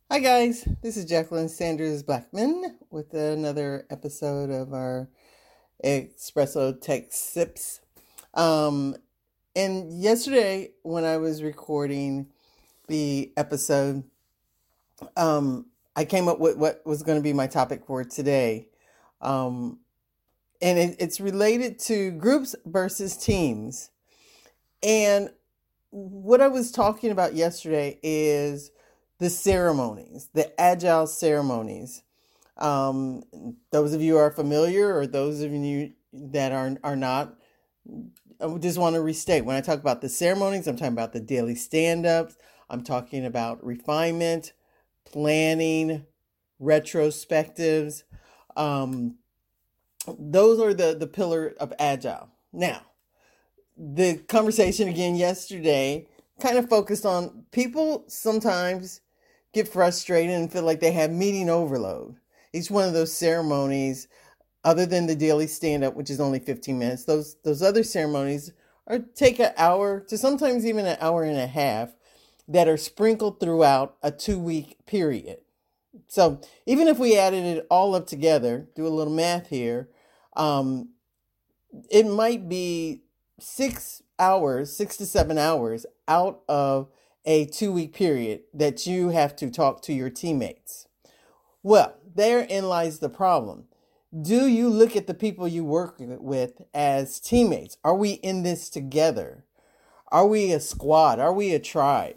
Hi, guys. This is Jacqueline Sanders Blackman with another episode of our Espresso Tech Sips. Um, and yesterday, when I was recording the episode, I came up with what was going to be my topic for today. Um, and it's related to groups versus teams. And what I was talking about yesterday is the ceremonies, the agile ceremonies. Um, those of you who are familiar, or those of you that are not, I just want to restate when I talk about the ceremonies, I'm talking about the daily stand-ups. I'm talking about refinement, planning, retrospectives. Um, those are the pillar of agile. Now, the conversation again yesterday kind of focused on people sometimes get frustrated and feel like they have meeting overload. Each one of those ceremonies, other than the daily stand up, which is only 15 minutes, those other ceremonies are take an hour to sometimes even an hour and a half that are sprinkled throughout a 2 week period. So even if we added it all up together, do a little math here, um, it might be 6 hours, 6 to 7 hours out of a 2 week period that you have to talk to your teammates. Well, therein lies the problem. Do you look at the people you work with as teammates? Are we in this together? Are we a squad? Are we a tribe?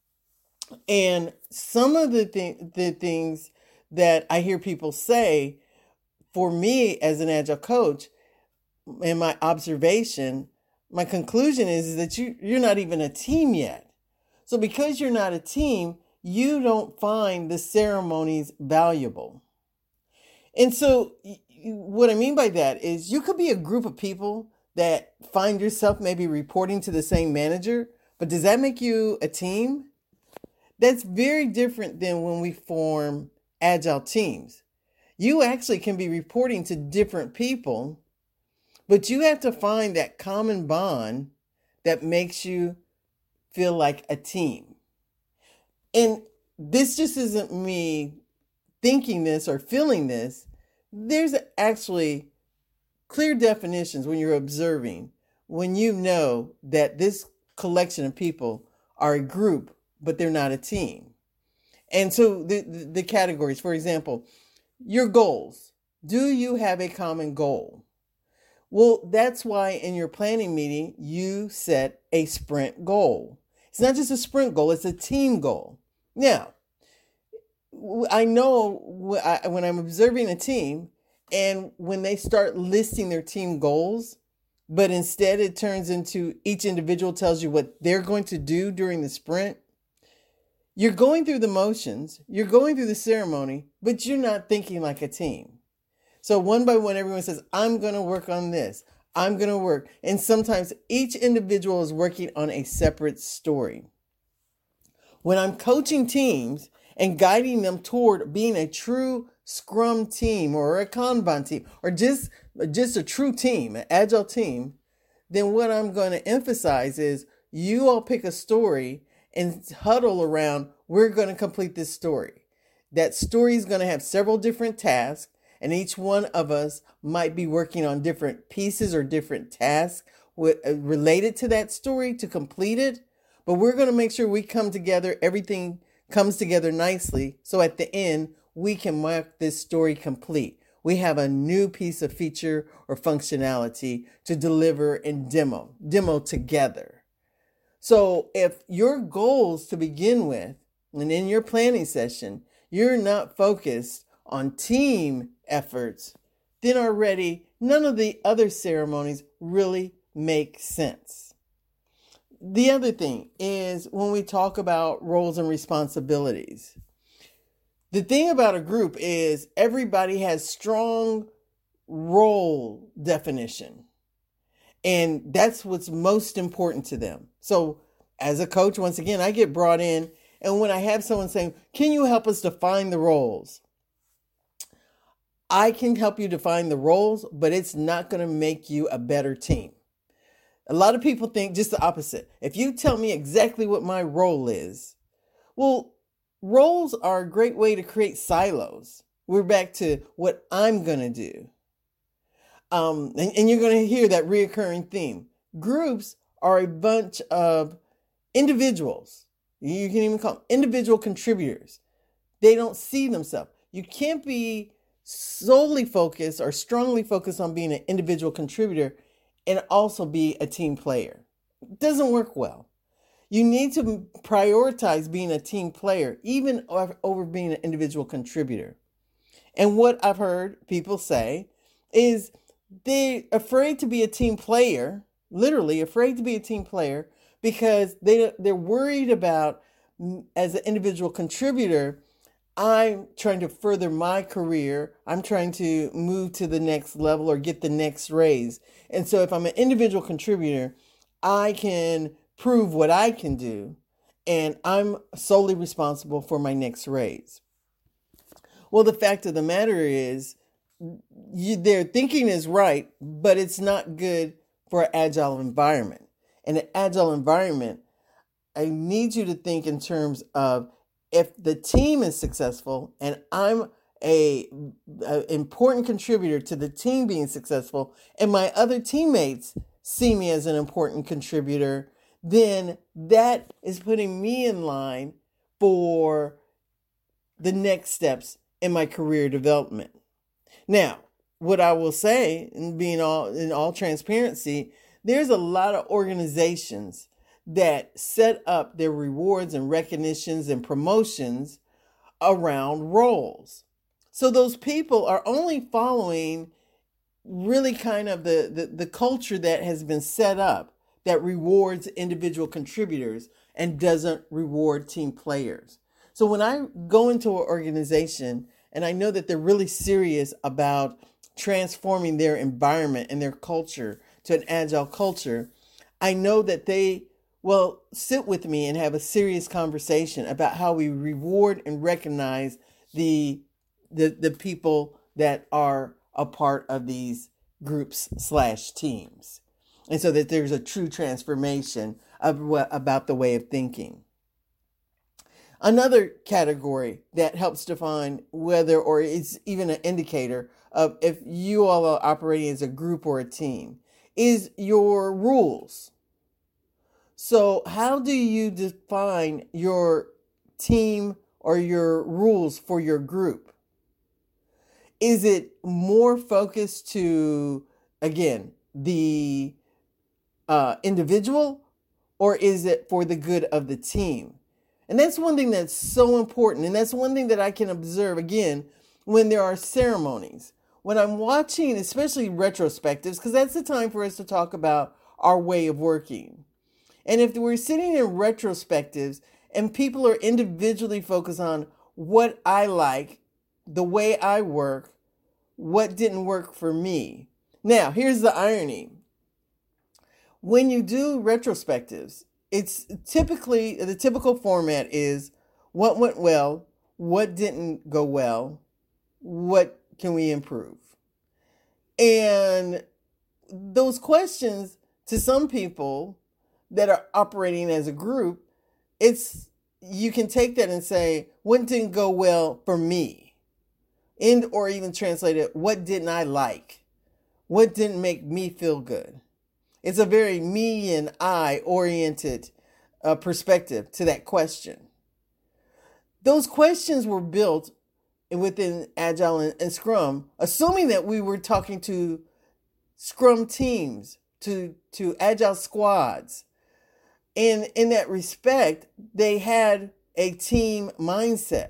And some of the things that I hear people say, for me as an agile coach, in my observation, my conclusion is that you're not even a team yet. So because you're not a team, you don't find the ceremonies valuable. And so what I mean by that is you could be a group of people that find yourself maybe reporting to the same manager, but does that make you a team? That's very different than when we form agile teams. You actually can be reporting to different people, but you have to find that common bond that makes you feel like a team. And this just isn't me thinking this or feeling this. There's actually clear definitions when you're observing, when you know that this collection of people are a group, but they're not a team. And so the categories, for example, your goals. Do you have a common goal? Well, that's why in your planning meeting, you set a sprint goal. It's not just a sprint goal, it's a team goal. Now, I know when I'm observing a team and when they start listing their team goals, but instead it turns into each individual tells you what they're going to do during the sprint. You're going through the motions, you're going through the ceremony, but you're not thinking like a team. So one by one, everyone says, I'm going to work on this. I'm going to work. And sometimes each individual is working on a separate story. When I'm coaching teams and guiding them toward being a true Scrum team or a Kanban team or just a true team, an agile team, then what I'm going to emphasize is you all pick a story and huddle around, we're going to complete this story. That story is going to have several different tasks, and each one of us might be working on different pieces or different tasks related to that story to complete it. But we're going to make sure we come together, everything comes together nicely. So at the end, we can mark this story complete. We have a new piece of feature or functionality to deliver and demo together. So if your goals to begin with, and in your planning session, you're not focused on team efforts, then already none of the other ceremonies really make sense. The other thing is when we talk about roles and responsibilities, the thing about a group is everybody has strong role definition. And that's what's most important to them. So as a coach, once again, I get brought in. And when I have someone saying, can you help us define the roles? I can help you define the roles, but it's not going to make you a better team. A lot of people think just the opposite. If you tell me exactly what my role is, well, roles are a great way to create silos. We're back to what I'm going to do. And you're going to hear that reoccurring theme. Groups are a bunch of individuals. You can even call them individual contributors. They don't see themselves. You can't be solely focused or strongly focused on being an individual contributor and also be a team player. It doesn't work well. You need to prioritize being a team player, even over being an individual contributor. And what I've heard people say is they're afraid to be a team player, literally afraid to be a team player, because they're worried about, as an individual contributor, I'm trying to further my career. I'm trying to move to the next level or get the next raise. And so if I'm an individual contributor, I can prove what I can do, and I'm solely responsible for my next raise. Well, the fact of the matter is, their thinking is right, but it's not good for an agile environment. In an agile environment, I need you to think in terms of, if the team is successful and I'm a important contributor to the team being successful, and my other teammates see me as an important contributor, then that is putting me in line for the next steps in my career development. Now, what I will say, and being in all transparency, there's a lot of organizations that set up their rewards and recognitions and promotions around roles. So those people are only following really kind of the culture that has been set up that rewards individual contributors and doesn't reward team players. So when I go into an organization and I know that they're really serious about transforming their environment and their culture to an agile culture, I know that they will sit with me and have a serious conversation about how we reward and recognize the people that are a part of these groups/teams. And so that there's a true transformation about the way of thinking. Another category that helps define whether, or is even an indicator of if you all are operating as a group or a team, is your rules. So how do you define your team or your rules for your group? Is it more focused to, again, the individual, or is it for the good of the team? And that's one thing that's so important. And that's one thing that I can observe, again, when there are ceremonies. When I'm watching, especially retrospectives, because that's the time for us to talk about our way of working. And if we're sitting in retrospectives and people are individually focused on what I like, the way I work, what didn't work for me. Now, here's the irony. When you do retrospectives, it's typically, the typical format is what went well, what didn't go well, what can we improve? And those questions, to some people that are operating as a group, you can take that and say, what didn't go well for me? Or even translate it, what didn't I like? What didn't make me feel good? It's a very me and I oriented perspective to that question. Those questions were built within Agile and Scrum, assuming that we were talking to Scrum teams, to Agile squads. And in that respect, they had a team mindset.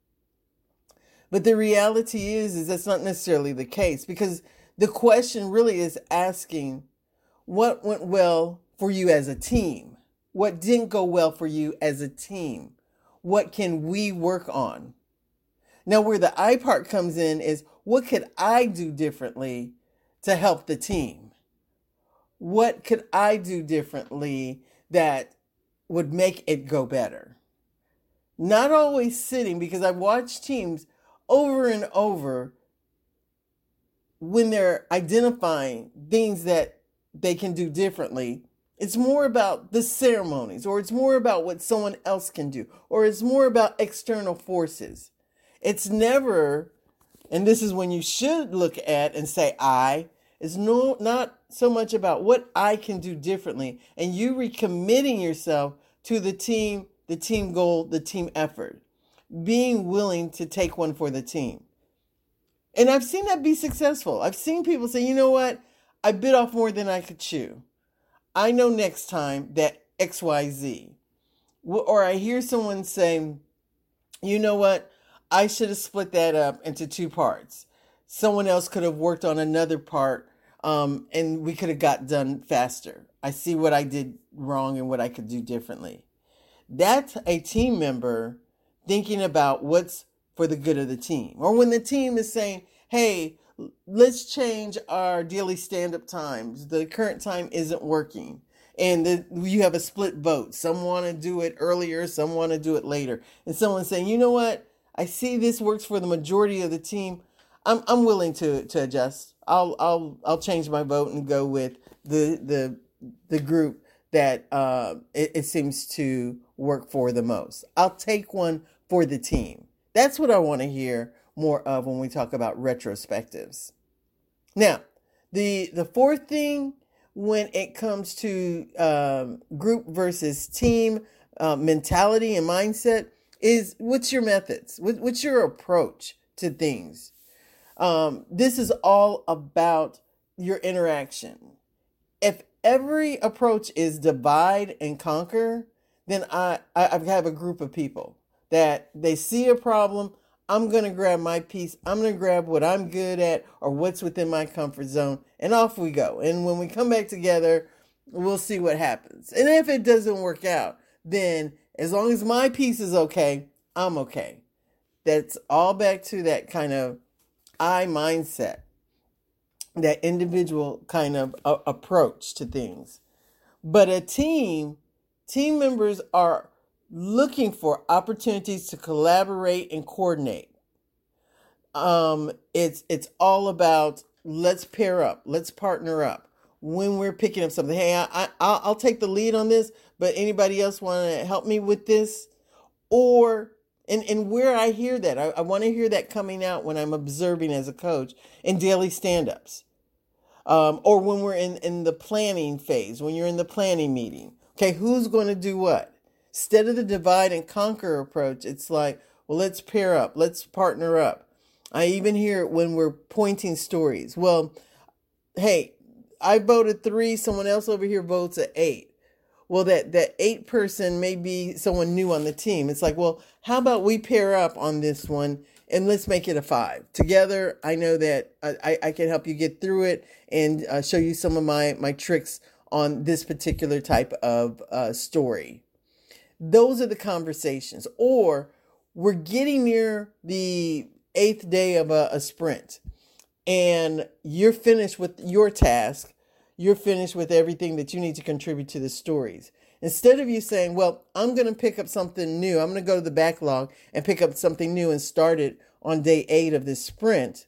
But the reality is that's not necessarily the case, because the question really is asking, what went well for you as a team? What didn't go well for you as a team? What can we work on? Now, where the I part comes in is, what could I do differently to help the team? What could I do differently that would make it go better? Not always sitting, because I've watched teams over and over when they're identifying things that they can do differently It's more about the ceremonies, or it's more about what someone else can do, or it's more about external forces. It's never, and this is when you should look at and say, it's not so much about what I can do differently, and you recommitting yourself to the team goal, the team effort, being willing to take one for the team. And I've seen that be successful. I've seen people say, you know what? I bit off more than I could chew. I know next time that XYZ. Or I hear someone saying, you know what? I should have split that up into 2 parts. Someone else could have worked on another part, and we could have got done faster. I see what I did wrong and what I could do differently. That's a team member thinking about what's for the good of the team. Or when the team is saying, hey, let's change our daily stand-up times. The current time isn't working. And you have a split vote. Some want to do it earlier, some want to do it later. And someone's saying, you know what? I see this works for the majority of the team. I'm willing to adjust. I'll change my vote and go with the group that it seems to work for the most. I'll take one for the team. That's what I want to hear more of when we talk about retrospectives. Now, the fourth thing when it comes to group versus team mentality and mindset is, what's your methods? What's your approach to things? This is all about your interaction. If every approach is divide and conquer, then I have a group of people that they see a problem. I'm going to grab my piece. I'm going to grab what I'm good at or what's within my comfort zone, and off we go. And when we come back together, we'll see what happens. And if it doesn't work out, then as long as my piece is okay, I'm okay. That's all back to that kind of I mindset, that individual kind of approach to things. But a team members are looking for opportunities to collaborate and coordinate. It's all about, let's pair up, let's partner up. When we're picking up something, hey, I'll take the lead on this, but anybody else want to help me with this? Or, and where I hear that, I want to hear that coming out when I'm observing as a coach in daily stand-ups. Or when we're in the planning phase, when you're in the planning meeting. Okay, who's going to do what? Instead of the divide and conquer approach, it's like, well, let's pair up, let's partner up. I even hear it when we're pointing stories. Well, hey, I voted 3, someone else over here votes at 8. Well, that 8 person may be someone new on the team. It's like, well, how about we pair up on this one and let's make it a 5. Together, I know that I can help you get through it and show you some of my tricks on this particular type of story. Those are the conversations. Or we're getting near the 8th day of a sprint and you're finished with your task. You're finished with everything that you need to contribute to the stories. Instead of you saying, well, I'm going to pick up something new. I'm going to go to the backlog and pick up something new and start it on day 8 of this sprint.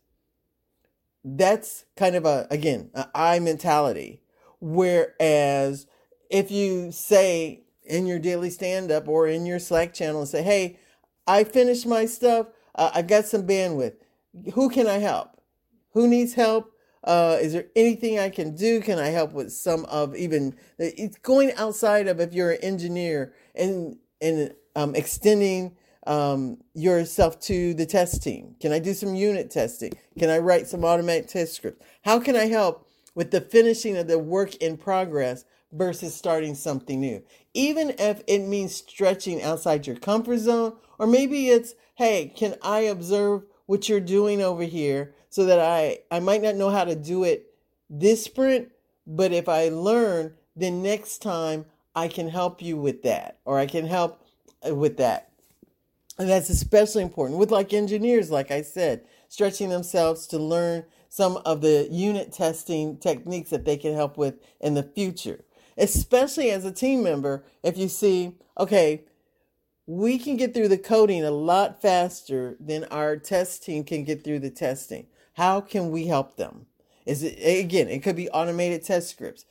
That's kind of an I mentality. Whereas if you say in your daily stand-up or in your Slack channel and say, hey, I finished my stuff. I've got some bandwidth. Who can I help? Who needs help? Is there anything I can do? Can I help with some of it's going outside of, if you're an engineer and extending yourself to the test team? Can I do some unit testing? Can I write some automatic test scripts? How can I help with the finishing of the work in progress versus starting something new? Even if it means stretching outside your comfort zone, or maybe it's, hey, can I observe what you're doing over here so that I might not know how to do it this sprint, but if I learn, then next time I can help you with that, or I can help with that. And that's especially important with like engineers, like I said, stretching themselves to learn some of the unit testing techniques that they can help with in the future. Especially as a team member, if you see, okay, we can get through the coding a lot faster than our test team can get through the testing. How can we help them? It could be automated test scripts.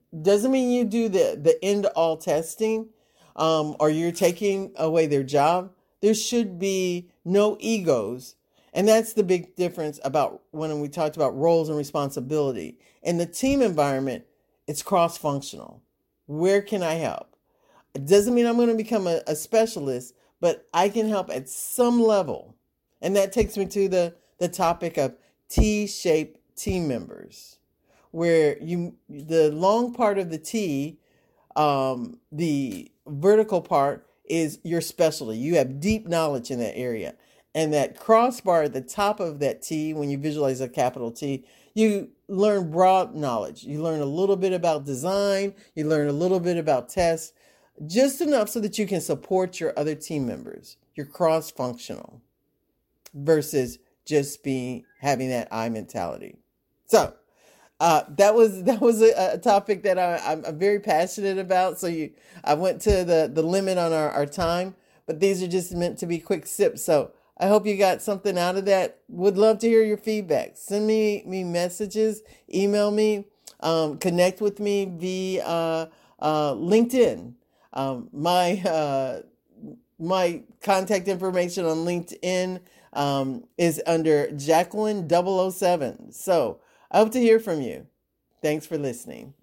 doesn't mean you do the end all testing, or you're taking away their job. There should be no egos. And that's the big difference about when we talked about roles and responsibility. In the team environment, it's cross-functional. Where can I help? It doesn't mean I'm going to become a specialist, but I can help at some level. And that takes me to the topic of T-shaped team members, where the long part of the T, the vertical part is your specialty. You have deep knowledge in that area. And that crossbar at the top of that T, when you visualize a capital T, you learn broad knowledge. You learn a little bit about design. You learn a little bit about tests, just enough so that you can support your other team members. You're cross-functional versus just having that I mentality. So that was a topic that I'm very passionate about. So I went to the limit on our time, but these are just meant to be quick sips. So I hope you got something out of that. Would love to hear your feedback. Send me messages, email me, connect with me via LinkedIn. My contact information on LinkedIn is under Jacqueline 007. So I hope to hear from you. Thanks for listening.